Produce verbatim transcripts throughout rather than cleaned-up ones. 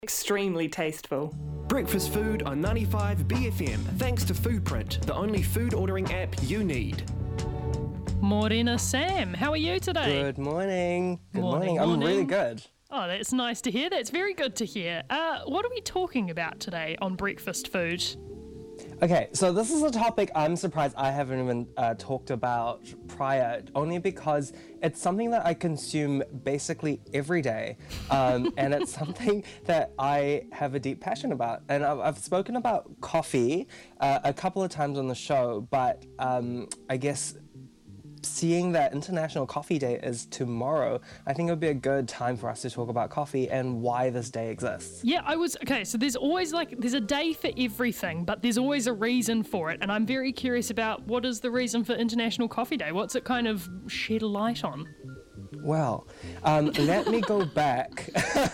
Extremely tasteful. Breakfast food on ninety-five B F M, thanks to Foodprint, the only food ordering app you need. Morena Sam, how are you today? Good morning. Good Morning, morning. I'm morning. really good. Oh, that's nice to hear. That's very good to hear. Uh, what are we talking about today on breakfast food? Okay, so this is a topic I'm surprised I haven't even uh, talked about prior, only because it's something that I consume basically every day, um, and it's something that I have a deep passion about. And I've, I've spoken about coffee uh, a couple of times on the show, but um, I guess seeing that International Coffee Day is tomorrow, I think it would be a good time for us to talk about coffee and why this day exists. Yeah, I was, okay, so there's always like, there's a day for everything, but there's always a reason for it. And I'm very curious about what is the reason for International Coffee Day? What's it kind of shed a light on? Well, um, let me go back.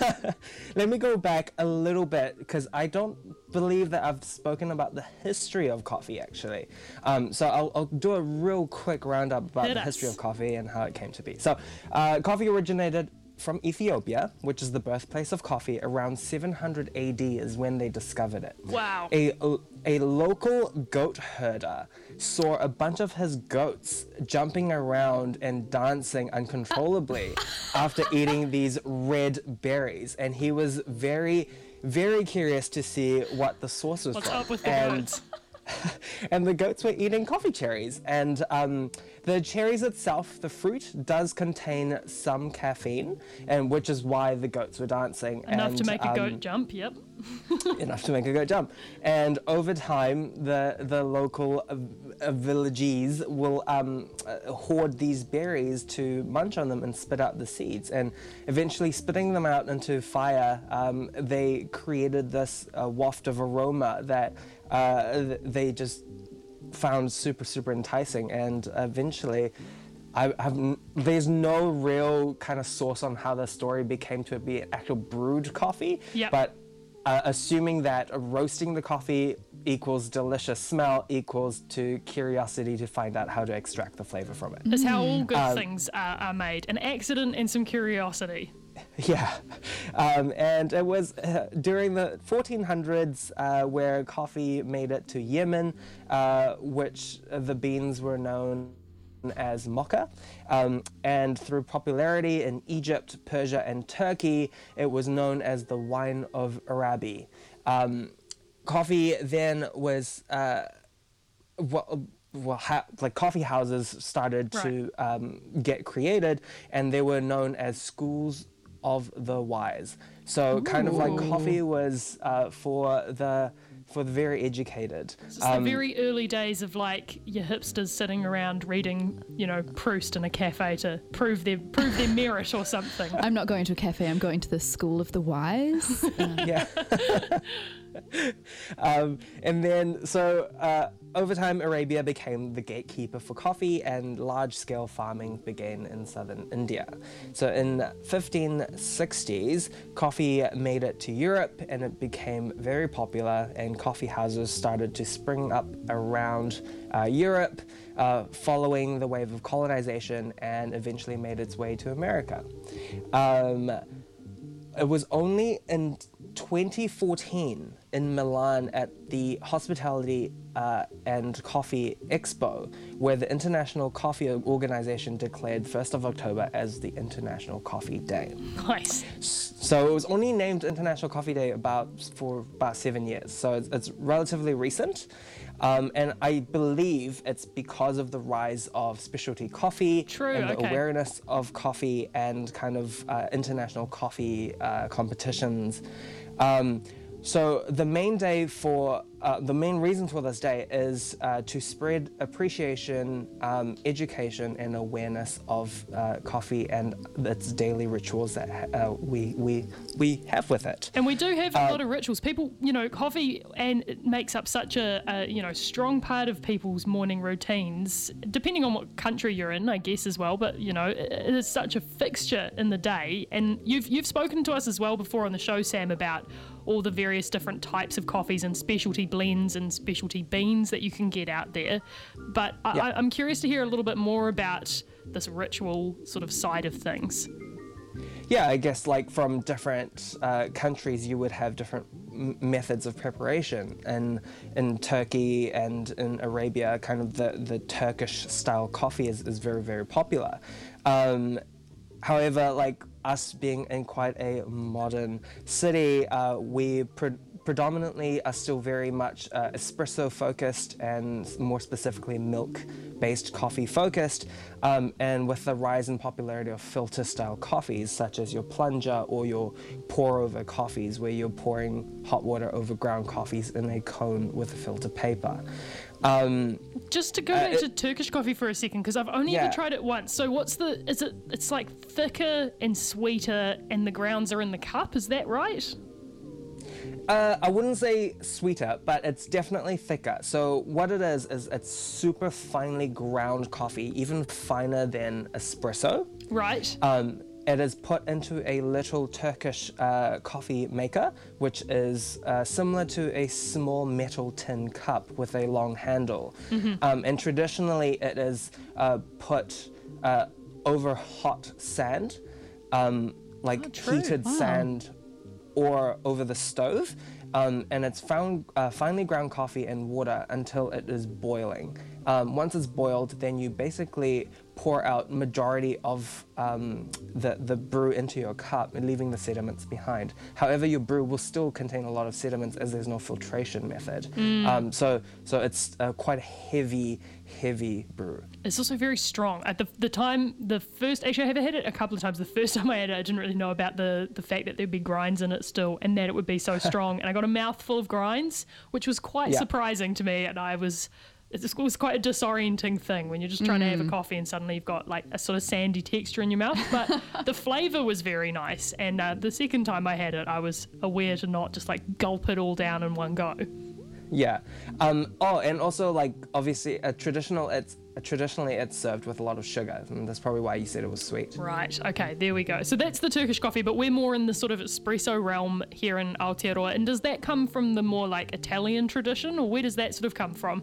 Let me go back a little bit because I don't believe that I've spoken about the history of coffee, actually. Um, so I'll, I'll do a real quick roundup about Hit the us. history of coffee and how it came to be. So, uh, coffee originated from Ethiopia, which is the birthplace of coffee. Around seven hundred A D is when they discovered it. Wow. A, a local goat herder saw a bunch of his goats jumping around and dancing uncontrollably after eating these red berries. And he was very, very curious to see what the source was What's from. up with the and, goats? and the goats were eating coffee cherries. And um, the cherries itself, the fruit, does contain some caffeine, and which is why the goats were dancing. Enough and, to make a um, goat jump, yep. enough to make a goat jump. And over time, the the local uh, uh, villages will um, uh, hoard these berries to munch on them and spit out the seeds. And eventually, spitting them out into fire, um, they created this uh, waft of aroma that uh, they just found super, super enticing. And eventually, I have, there's no real kind of source on how the story became to be an actual brewed coffee. Yep. But uh, assuming that roasting the coffee equals delicious smell equals to curiosity to find out how to extract the flavor from it. That's how all good Um, things are, are made. An accident and some curiosity. Yeah, um, and it was uh, during the fourteen hundreds uh, where coffee made it to Yemen, uh, which the beans were known as mocha, um, and through popularity in Egypt, Persia, and Turkey, it was known as the wine of Arabi. Um, coffee then was uh, well, well ha- like coffee houses started Right. to um, get created, and they were known as schools of the wise. So kind of like Ooh. coffee was uh, for the for the very educated. It's Um, the very early days of like your hipsters sitting around reading, you know, Proust in a cafe to prove their prove their merit or something. I'm not going to a cafe, I'm going to the School of the Wise. Uh, yeah. um, and then, so uh, over time, Arabia became the gatekeeper for coffee, and large-scale farming began in southern India. So in fifteen sixties, coffee made it to Europe, and it became very popular, and coffee houses started to spring up around uh, Europe, uh, following the wave of colonization, and eventually made its way to America. Um, It was only in twenty fourteen in Milan at the Hospitality uh, and Coffee Expo where the International Coffee Organization declared first of October as the International Coffee Day. Nice. So it was only named International Coffee Day about for about seven years. So it's, it's relatively recent. Um, and I believe it's because of the rise of specialty coffee True, and the okay. awareness of coffee and kind of uh, international coffee uh, competitions. Um, so the main day for, uh, the main reason for this day is uh, to spread appreciation, um, education, and awareness of uh, coffee and its daily rituals that uh, we, we, we have with it. And we do have a Uh, lot of rituals. People, you know, coffee and it makes up such a, a, you know, strong part of people's morning routines, depending on what country you're in, I guess, as well. But, you know, it it is such a fixture in the day. And you've you've spoken to us as well before on the show, Sam, about all the various different types of coffees and specialty blends and specialty beans that you can get out there. But I, Yeah. I, I'm curious to hear a little bit more about this ritual sort of side of things. yeah, I guess like from different uh, countries, you would have different m- methods of preparation. And in Turkey and in Arabia, kind of the, the Turkish style coffee is, is very, very popular. Um, however, like us being in quite a modern city, uh, we pre- predominantly are still very much uh, espresso focused and more specifically milk based coffee focused. Um, and with the rise in popularity of filter style coffees such as your plunger or your pour over coffees where you're pouring hot water over ground coffees in a cone with a filter paper. Um, Just to go uh, back it- to Turkish coffee for a second, because I've only Yeah. ever tried it once. So what's the, is it, it's like thicker and sweeter and the grounds are in the cup, is that right? Uh, I wouldn't say sweeter, but it's definitely thicker. So what it is, is it's super finely ground coffee, even finer than espresso. Right. Um, it is put into a little Turkish uh, coffee maker, which is uh, similar to a small metal tin cup with a long handle. Um, and traditionally it is uh, put uh, over hot sand, um, like Oh, true. heated Wow. sand or over the stove, um, and it's found uh, finely ground coffee in water until it is boiling. Um, once it's boiled, then you basically pour out majority of um, the, the brew into your cup, leaving the sediments behind. However, your brew will still contain a lot of sediments as there's no filtration method. Um, so, so it's uh, quite a heavy, heavy brew. It's also very strong. At the, the time, the first, actually I have had it a couple of times. The first time I had it, I didn't really know about the, the fact that there'd be grinds in it still and that it would be so strong. And I got a mouthful of grinds, which was quite Yeah. surprising to me. And I was, it was quite a disorienting thing when you're just trying to have a coffee and suddenly you've got like a sort of sandy texture in your mouth. But the flavour was very nice. And uh, the second time I had it, I was aware to not just like gulp it all down in one go. Yeah. Um, oh, and also like obviously a traditional it's traditionally it's served with a lot of sugar, and that's probably why you said it was sweet. Right, okay, there we go. So that's the Turkish coffee, but we're more in the sort of espresso realm here in Aotearoa. And does that come from the more like Italian tradition, or where does that sort of come from?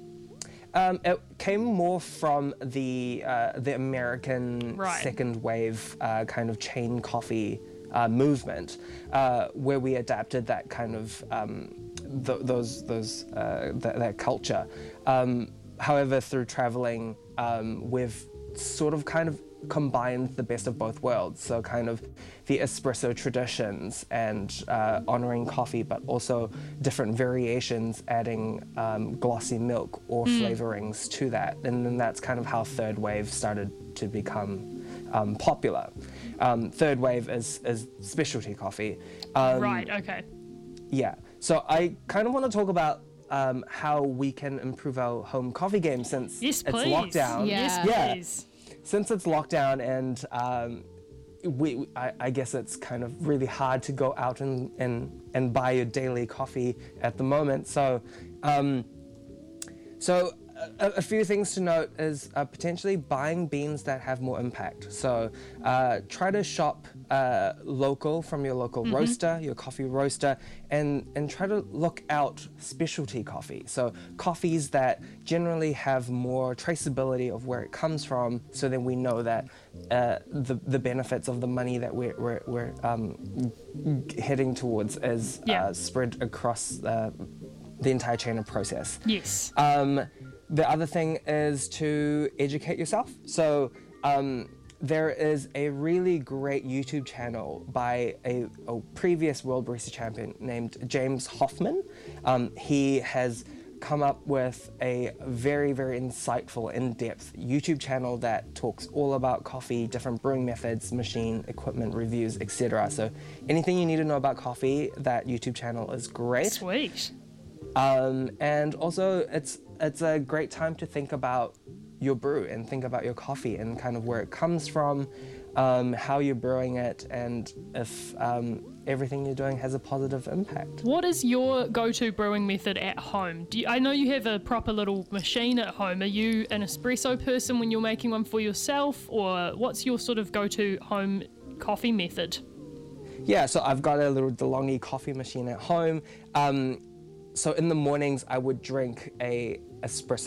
Um, it came more from the uh, the American Right. second wave uh, kind of chain coffee uh, movement, uh, where we adapted that kind of um, th- those those uh, th- that culture. Um, however, through traveling, um, we've sort of kind of combined the best of both worlds. So kind of the espresso traditions and uh, honoring coffee, but also different variations, adding um, glossy milk or flavorings to that. And then that's kind of how third wave started to become um, popular. Um, third wave is, is specialty coffee. Um, Right, okay. Yeah. So I kind of want to talk about um, how we can improve our home coffee game since Yes, it's please. lockdown. Yeah. Yes, Yeah. please. Since it's lockdown and um, we, I, I guess it's kind of really hard to go out and, and, and buy your daily coffee at the moment. So, um, so a, a few things to note is uh, potentially buying beans that have more impact. So uh, try to shop uh, local from your local roaster, your coffee roaster, and, and try to look out specialty coffee. So coffees that generally have more traceability of where it comes from, so then we know that uh, the, the benefits of the money that we're, we're, we're um, g- heading towards is Yeah. uh, spread across uh, the entire chain of process. Yes. Um, the other thing is to educate yourself. So um, there is a really great YouTube channel by a, a previous World Barista Champion named James Hoffman. Um, he has come up with a very, very insightful, in-depth YouTube channel that talks all about coffee, different brewing methods, machine, equipment reviews, et cetera. So anything you need to know about coffee, that YouTube channel is great. Sweet. Um, and also, it's it's a great time to think about your brew and think about your coffee and kind of where it comes from, um, how you're brewing it, and if um, everything you're doing has a positive impact. What is your go-to brewing method at home? Do you, I know you have a proper little machine at home. Are you an espresso person when you're making one for yourself, or what's your sort of go-to home coffee method? Yeah, so I've got a little DeLonghi coffee machine at home. Um, so in the mornings, I would drink a espresso.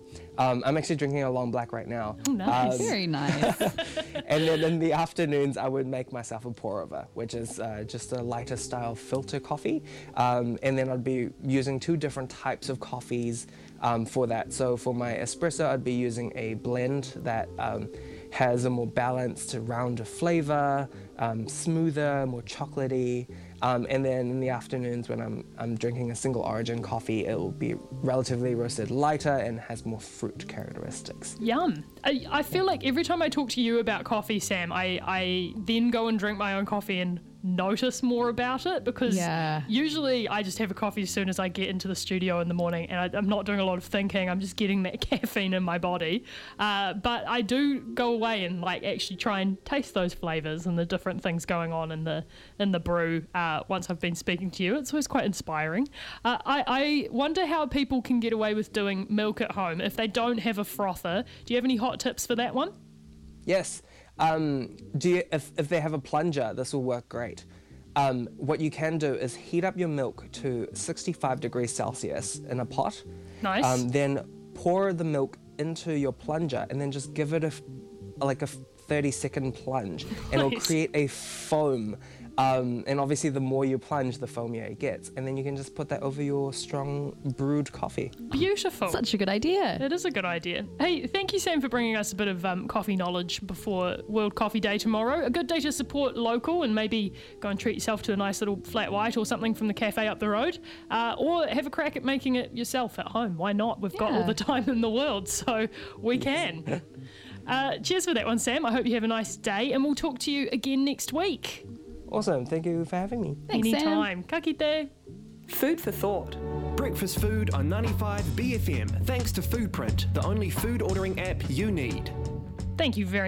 Um, I'm actually drinking a long black right now. Oh, nice. Um, Very nice. and then in the afternoons, I would make myself a pour over, which is uh, just a lighter style filter coffee. Um, and then I'd be using two different types of coffees um, for that. So for my espresso, I'd be using a blend that um, has a more balanced, rounder flavor, um, smoother, more chocolatey. Um, and then in the afternoons when I'm, I'm drinking a single origin coffee, it will be relatively roasted lighter and has more fruit characteristics. Yum. I, I feel like every time I talk to you about coffee, Sam, I, I then go and drink my own coffee and notice more about it, because Yeah. usually I just have a coffee as soon as I get into the studio in the morning, and I, I'm not doing a lot of thinking. I'm just getting that caffeine in my body. Uh, but I do go away and like actually try and taste those flavors and the different things going on in the in the brew. Uh, once I've been speaking to you, it's always quite inspiring. Uh, I, I wonder how people can get away with doing milk at home if they don't have a frother. Do you have any hot tips for that one? Yes. Um, do you, if, if they have a plunger, this will work great. Um, what you can do is heat up your milk to sixty-five degrees Celsius in a pot. Nice. Um, then pour the milk into your plunger and then just give it a, f- like a thirty second plunge, and it'll Nice. create a foam. Um, and obviously the more you plunge, the foamier it gets. And then you can just put that over your strong brewed coffee. Beautiful. Such a good idea. It is a good idea. Hey, thank you, Sam, for bringing us a bit of um, coffee knowledge before World Coffee Day tomorrow. A good day to support local and maybe go and treat yourself to a nice little flat white or something from the cafe up the road. Uh, or have a crack at making it yourself at home. Why not? We've got all Yeah. the time in the world, so we can. Uh, cheers for that one, Sam. I hope you have a nice day, and we'll talk to you again next week. Awesome. Thank you for having me. Thanks, Sam. Anytime. Ka kite. Food for thought. Breakfast food on ninety-five B F M. Thanks to Foodprint, the only food ordering app you need. Thank you very